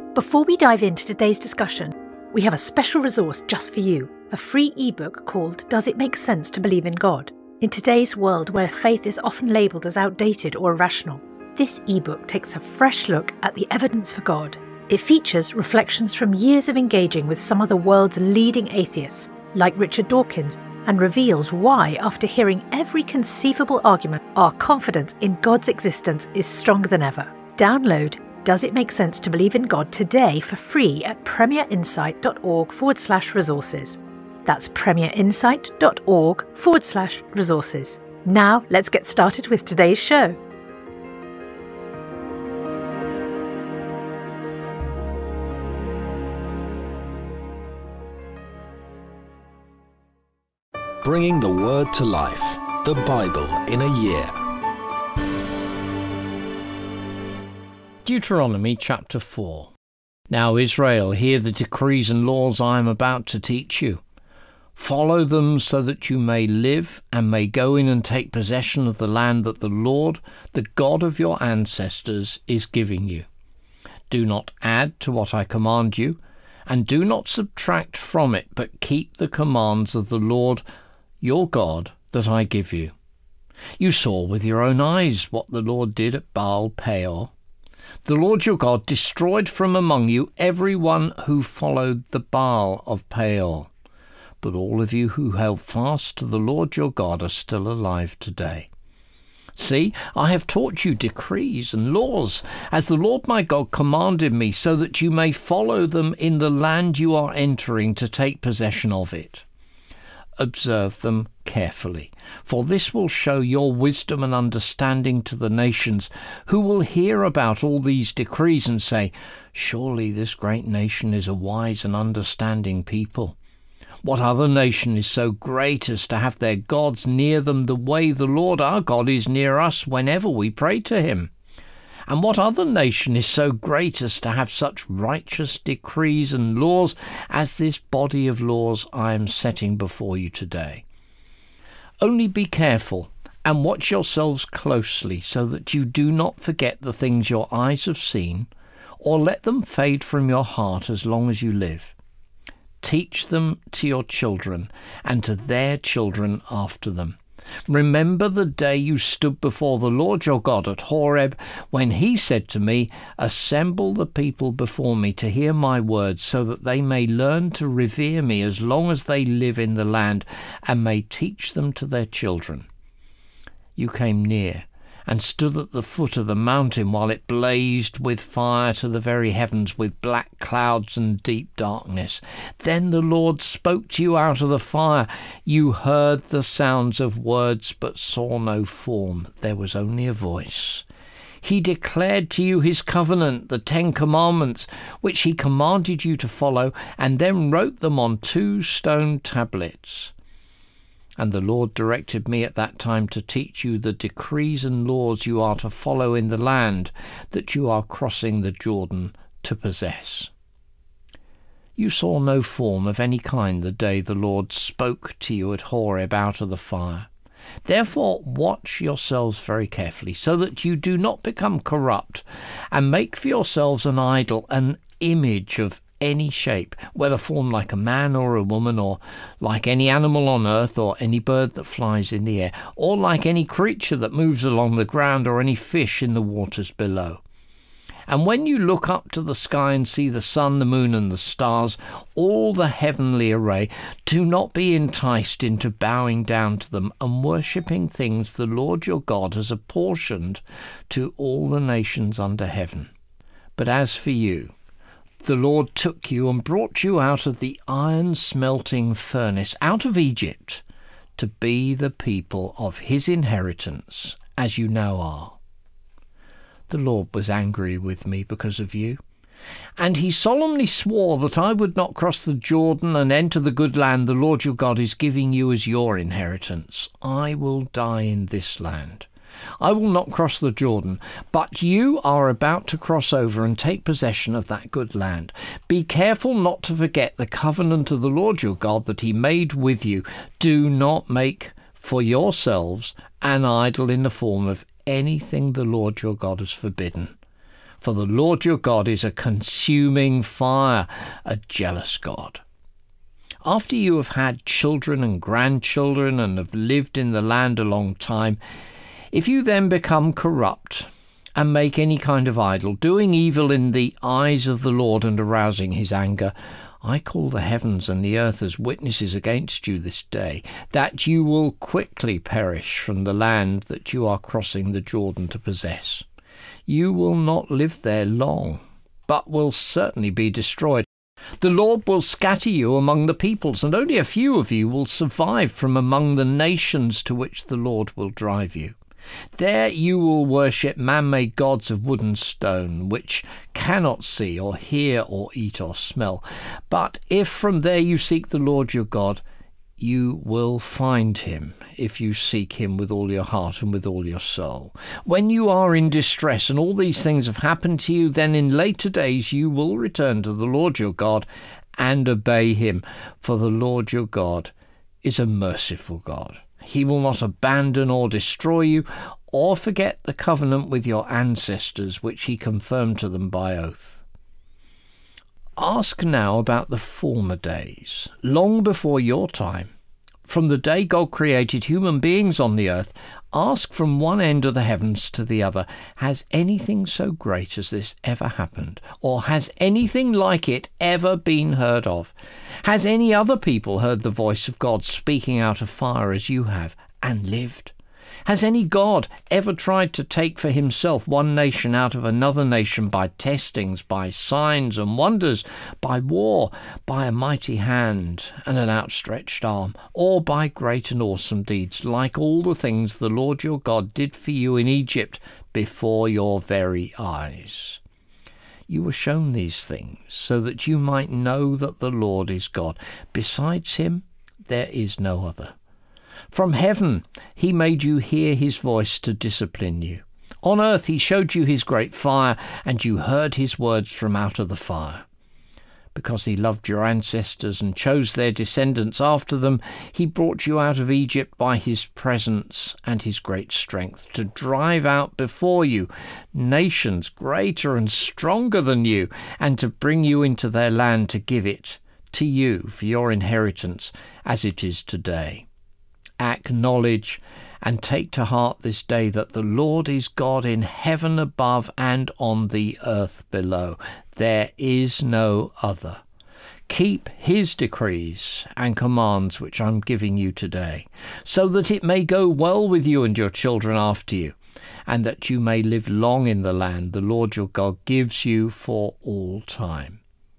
Before we dive into today's discussion, we have a special resource just for you, a free ebook called Does It Make Sense to Believe in God? In today's world where faith is often labelled as outdated or irrational, this ebook takes a fresh look at the evidence for God. It features reflections from years of engaging with some of the world's leading atheists, like Richard Dawkins, and reveals why, after hearing every conceivable argument, our confidence in God's existence is stronger than ever. Download Does It Make Sense to Believe in God today for free at premierinsight.org/resources. That's premierinsight.org/resources. Now let's get started with today's show. Bringing the Word to life, the Bible in a year. Deuteronomy chapter 4. Now Israel, hear the decrees and laws I am about to teach you. Follow them so that you may live and may go in and take possession of the land that the Lord, the God of your ancestors, is giving you. Do not add to what I command you, and do not subtract from it, but keep the commands of the Lord your God that I give you. You saw with your own eyes what the Lord did at Baal Peor. The Lord your God destroyed from among you everyone who followed the Baal of Peor. But all of you who held fast to the Lord your God are still alive today. See, I have taught you decrees and laws, as the Lord my God commanded me, so that you may follow them in the land you are entering to take possession of it. Observe them carefully, for this will show your wisdom and understanding to the nations, who will hear about all these decrees and say, surely this great nation is a wise and understanding people. What other nation is so great as to have their gods near them the way the Lord our God is near us whenever we pray to him? And what other nation is so great as to have such righteous decrees and laws as this body of laws I am setting before you today? Only be careful and watch yourselves closely, so that you do not forget the things your eyes have seen, or let them fade from your heart as long as you live. Teach them to your children and to their children after them. Remember the day you stood before the Lord your God at Horeb, when he said to me, assemble the people before me to hear my words, so that they may learn to revere me as long as they live in the land, and may teach them to their children. You came near and stood at the foot of the mountain while it blazed with fire to the very heavens, with black clouds and deep darkness. Then the Lord spoke to you out of the fire. You heard the sounds of words, but saw no form. There was only a voice. He declared to you his covenant, the 10 Commandments, which he commanded you to follow, and then wrote them on 2 stone tablets. And the Lord directed me at that time to teach you the decrees and laws you are to follow in the land that you are crossing the Jordan to possess. You saw no form of any kind the day the Lord spoke to you at Horeb out of the fire. Therefore watch yourselves very carefully, so that you do not become corrupt, and make for yourselves an idol, an image of any shape, whether formed like a man or a woman, or like any animal on earth, or any bird that flies in the air, or like any creature that moves along the ground, or any fish in the waters below. And when you look up to the sky and see the sun, the moon, and the stars, all the heavenly array, do not be enticed into bowing down to them and worshipping things the Lord your God has apportioned to all the nations under heaven. But as for you, the Lord took you and brought you out of the iron-smelting furnace, out of Egypt, to be the people of his inheritance, as you now are. The Lord was angry with me because of you, and he solemnly swore that I would not cross the Jordan and enter the good land the Lord your God is giving you as your inheritance. I will die in this land. I will not cross the Jordan, but you are about to cross over and take possession of that good land. Be careful not to forget the covenant of the Lord your God that he made with you. Do not make for yourselves an idol in the form of anything the Lord your God has forbidden. For the Lord your God is a consuming fire, a jealous God. After you have had children and grandchildren and have lived in the land a long time, if you then become corrupt and make any kind of idol, doing evil in the eyes of the Lord and arousing his anger, I call the heavens and the earth as witnesses against you this day, that you will quickly perish from the land that you are crossing the Jordan to possess. You will not live there long, but will certainly be destroyed. The Lord will scatter you among the peoples, and only a few of you will survive from among the nations to which the Lord will drive you. There you will worship man-made gods of wood and stone, which cannot see or hear or eat or smell. But if from there you seek the Lord your God, you will find him, if you seek him with all your heart and with all your soul. When you are in distress and all these things have happened to you, then in later days you will return to the Lord your God and obey him, for the Lord your God is a merciful God. He will not abandon or destroy you, or forget the covenant with your ancestors, which he confirmed to them by oath. Ask now about the former days, long before your time. From the day God created human beings on the earth, ask from one end of the heavens to the other, has anything so great as this ever happened? Or has anything like it ever been heard of? Has any other people heard the voice of God speaking out of fire as you have, and lived? Has any God ever tried to take for himself one nation out of another nation by testings, by signs and wonders, by war, by a mighty hand and an outstretched arm, or by great and awesome deeds, like all the things the Lord your God did for you in Egypt before your very eyes? You were shown these things so that you might know that the Lord is God. Besides him, there is no other. From heaven he made you hear his voice to discipline you. On earth he showed you his great fire, and you heard his words from out of the fire. Because he loved your ancestors and chose their descendants after them, he brought you out of Egypt by his presence and his great strength, to drive out before you nations greater and stronger than you, and to bring you into their land, to give it to you for your inheritance, as it is today. Acknowledge and take to heart this day that the Lord is God in heaven above and on the earth below. There is no other. Keep his decrees and commands which I'm giving you today, so that it may go well with you and your children after you, and that you may live long in the land the Lord your God gives you for all time.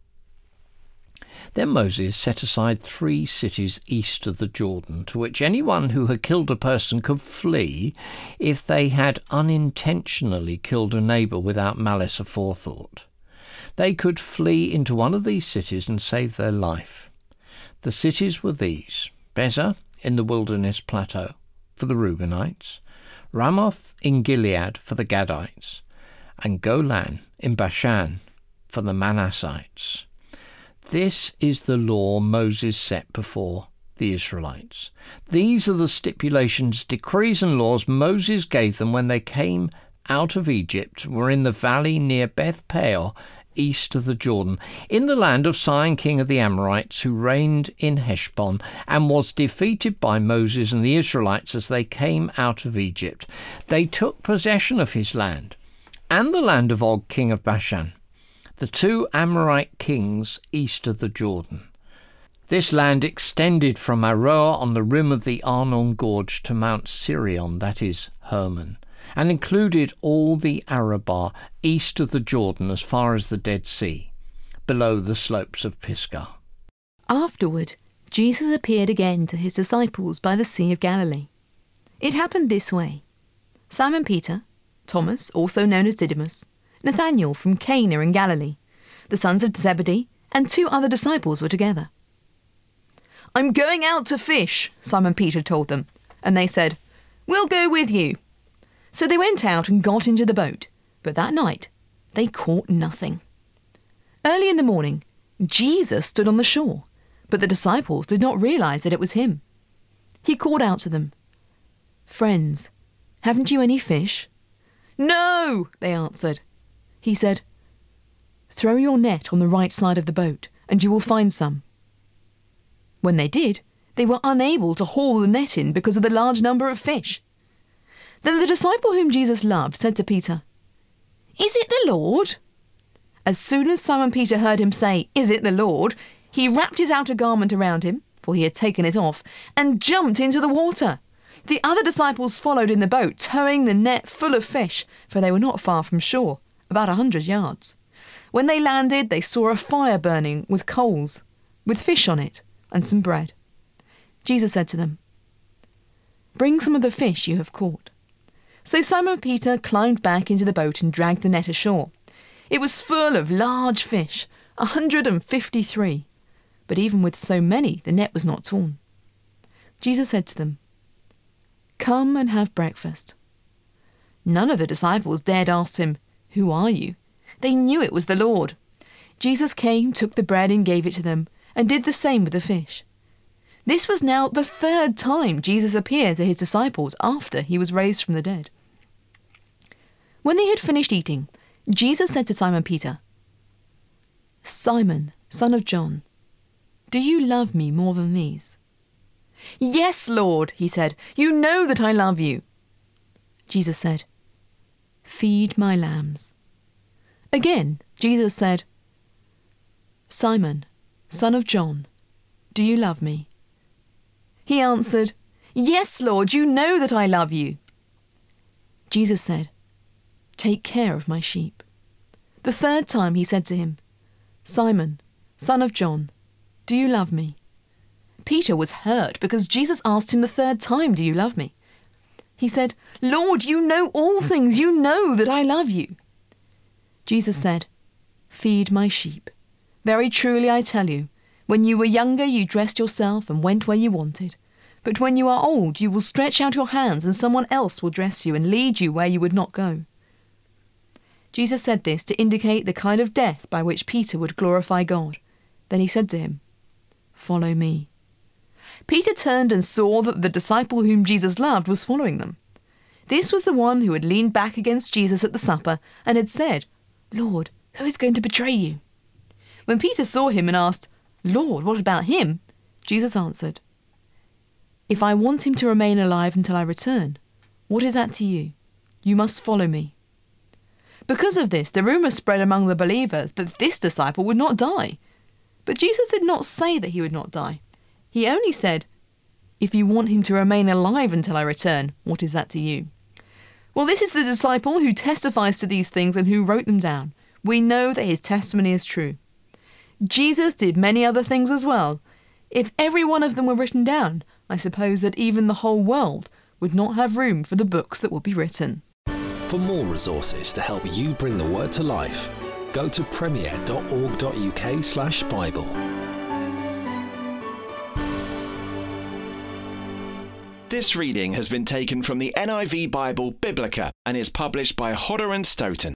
Then Moses set aside 3 cities east of the Jordan, to which anyone who had killed a person could flee if they had unintentionally killed a neighbour without malice aforethought. They could flee into one of these cities and save their life. The cities were these: Bezer in the wilderness plateau for the Reubenites, Ramoth in Gilead for the Gadites, and Golan in Bashan for the Manassites. This is the law Moses set before the Israelites. These are the stipulations, decrees and laws Moses gave them when they came out of Egypt, were in the valley near Beth Peor, east of the Jordan, in the land of Sihon king of the Amorites, who reigned in Heshbon, and was defeated by Moses and the Israelites as they came out of Egypt. They took possession of his land, and the land of Og king of Bashan, the 2 Amorite kings east of the Jordan. This land extended from Aroer on the rim of the Arnon Gorge to Mount Sirion, that is, Hermon, and included all the Arabah east of the Jordan as far as the Dead Sea, below the slopes of Pisgah. Afterward, Jesus appeared again to his disciples by the Sea of Galilee. It happened this way. Simon Peter, Thomas, also known as Didymus, Nathanael from Cana in Galilee, the sons of Zebedee, and 2 other disciples were together. "I'm going out to fish," Simon Peter told them, and they said, "We'll go with you." So they went out and got into the boat, but that night they caught nothing. Early in the morning, Jesus stood on the shore, but the disciples did not realize that it was him. He called out to them, "Friends, haven't you any fish?" "No," they answered. He said, "Throw your net on the right side of the boat, and you will find some." When they did, they were unable to haul the net in because of the large number of fish. Then the disciple whom Jesus loved said to Peter, "Is it the Lord?" As soon as Simon Peter heard him say, "Is it the Lord?" he wrapped his outer garment around him, for he had taken it off, and jumped into the water. The other disciples followed in the boat, towing the net full of fish, for they were not far from shore, about 100 yards. When they landed, they saw a fire burning with coals, with fish on it, and some bread. Jesus said to them, "Bring some of the fish you have caught." So Simon Peter climbed back into the boat and dragged the net ashore. It was full of large fish, 153. But even with so many, the net was not torn. Jesus said to them, "Come and have breakfast." None of the disciples dared ask him, "Who are you?" They knew it was the Lord. Jesus came, took the bread and gave it to them, and did the same with the fish. This was now the third time Jesus appeared to his disciples after he was raised from the dead. When they had finished eating, Jesus said to Simon Peter, "Simon, son of John, do you love me more than these?" "Yes, Lord," he said, "you know that I love you." Jesus said, "Feed my lambs." Again, Jesus said, "Simon, son of John, do you love me?" He answered, "Yes, Lord, you know that I love you." Jesus said, "Take care of my sheep." The third time he said to him, "Simon, son of John, do you love me?" Peter was hurt because Jesus asked him the third time, "Do you love me?" He said, "Lord, you know all things. You know that I love you." Jesus said, "Feed my sheep. Very truly I tell you, when you were younger you dressed yourself and went where you wanted. But when you are old you will stretch out your hands and someone else will dress you and lead you where you would not go." Jesus said this to indicate the kind of death by which Peter would glorify God. Then he said to him, "Follow me." Peter turned and saw that the disciple whom Jesus loved was following them. This was the one who had leaned back against Jesus at the supper and had said, "Lord, who is going to betray you?" When Peter saw him and asked, "Lord, what about him?" Jesus answered, "If I want him to remain alive until I return, what is that to you? You must follow me." Because of this, the rumour spread among the believers that this disciple would not die. But Jesus did not say that he would not die. He only said, "If you want him to remain alive until I return, what is that to you?" Well, this is the disciple who testifies to these things and who wrote them down. We know that his testimony is true. Jesus did many other things as well. If every one of them were written down, I suppose that even the whole world would not have room for the books that will be written. For more resources to help you bring the word to life, go to premier.org.uk/Bible. This reading has been taken from the NIV Bible Biblica and is published by Hodder and Stoughton.